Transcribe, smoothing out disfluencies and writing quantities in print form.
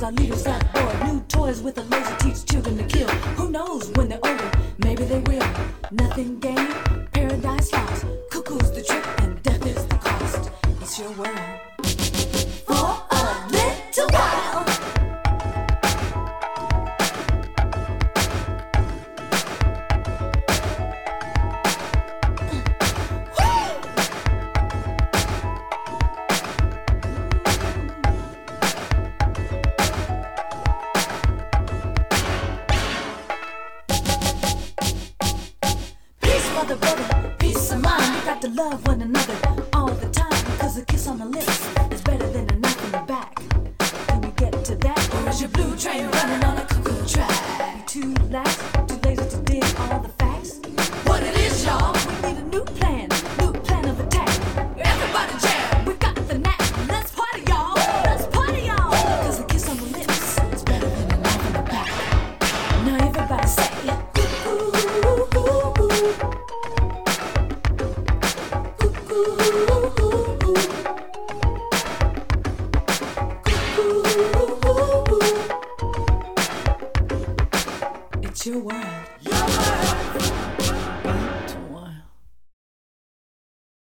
our leaders got bored. New toys with a laser teach children to kill. Who knows when they're older? Maybe they will. Nothing gained, paradise lost. Cuckoo's the trick and death is the cost. It's your world for a little while. Brother, brother, peace of mind. We got to love one another all the time, because a kiss on the lips is better than a knife in the back. When you get to that, or is your blue train running on a cuckoo track? You too lax, too lazy to dig all the facts. What it is, y'all? We need a new plan of attack. Everybody jam, we got the knack. Let's party, y'all. Let's party, y'all. Because a kiss on the lips is better than a knife in the back. Now everybody say, it's your world. Your world.